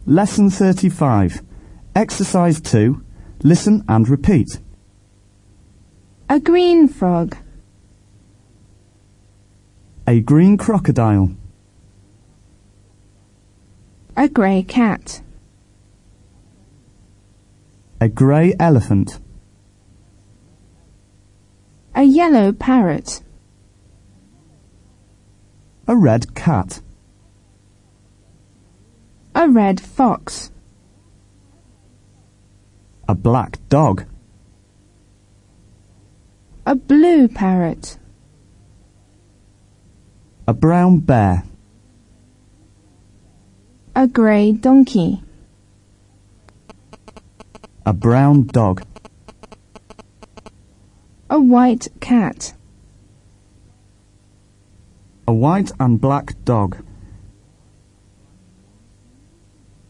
Lesson 35. Exercise 2. Listen and repeat. A green frog. A green crocodile. A grey cat. A grey elephant. A yellow parrot. A red cat. A red fox. A black dog. A blue parrot. A brown bear. A grey donkey. A brown dog. A white cat. A white and black dog.